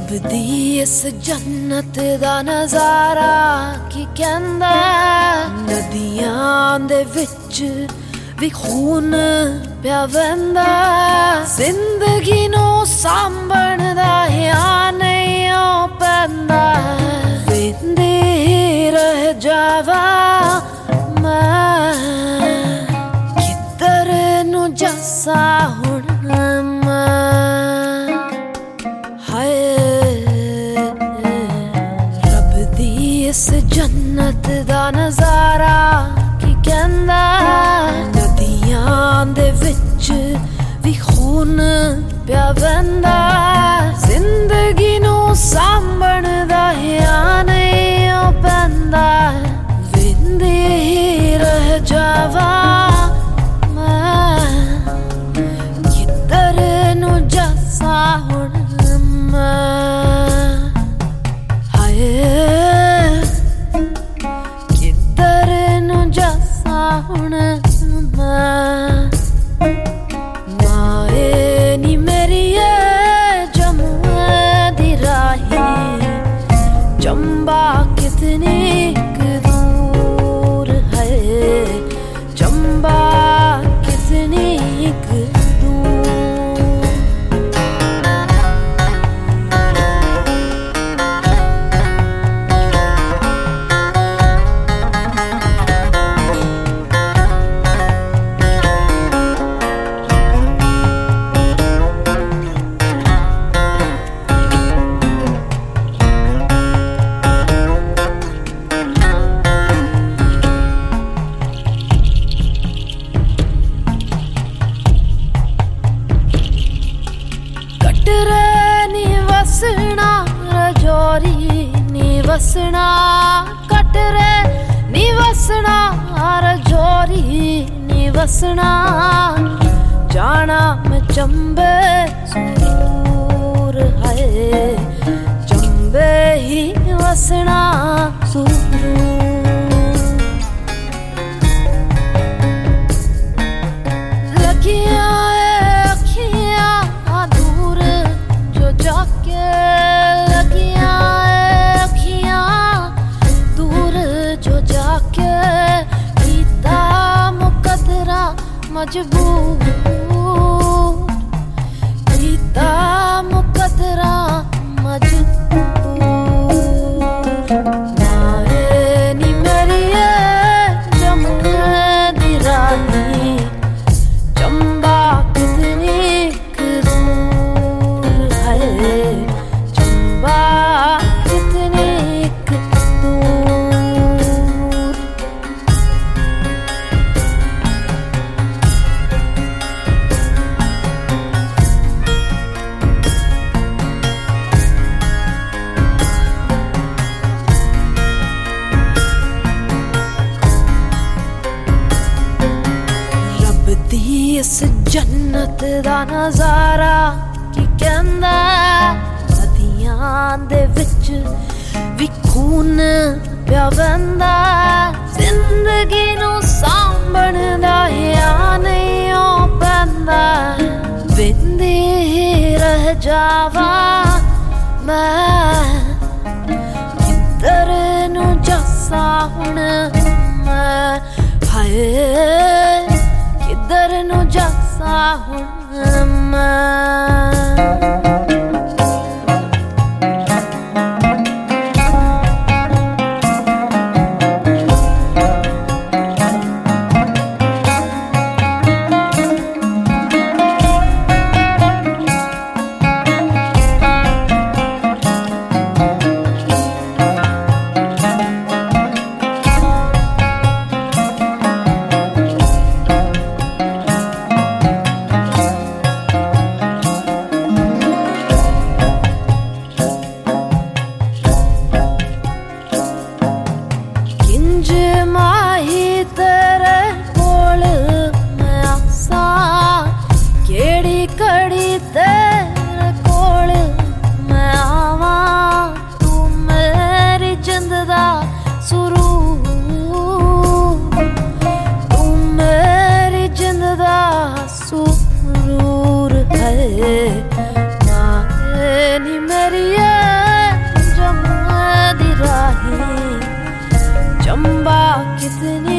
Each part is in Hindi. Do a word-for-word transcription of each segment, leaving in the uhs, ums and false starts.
रब दी इस जन्नत दा नजारा की कहंदा नदियां दे विच भी खून पिया वहंदा जिंदगी नू सांभण दा हिया नहीं पैंदा वेंदी रह जावा मैं किधर नू जसा हुण इस जन्नत दा नजारा की कहंदा नदियां दे विच भी खून पिया वहंदा जिंदगी नू सांभण दा हिया नहीं पैंदा वेंदी रह जावा मैं किधर नू जसा हुण मैं हाय हुण मैं माए नी मेरी जमुए दी राही चंबा कितनी दूर है चंबा कितनी वसना रजौरी नी वसना कटरे नी वसना रजौरी नी वसना जाना मैं चंबे सूर है चंबे ही वसना सूर लगिया अखियां दूर जो जाके लगिया अखियां दूर जो जाके कीता मुकदरा मजबूर कीता मुकदरा मजबूर माए नी मेरी जमुए दी राही चंबा कितनी दूर है चंबा कितनी दूर इस जन्नत दा नजारा की कहंदा नदियां दे विच भी खून पिया वहंदा जिंदगी नू सांभण दा हिया नहीं पैंदा वेंदी रह जावा मैं किधर नू जसा हुण मैं हाय किधर नू जसा हुण मैं सुरूर है माए नी मेरी कितने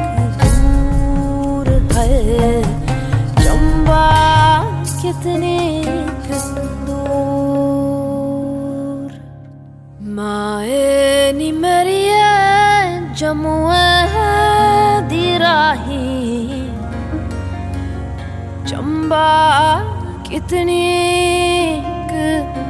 दूर है, चंबा कितने दूर। माए नी मेरिए जमुए दी राही, चंबा कितनी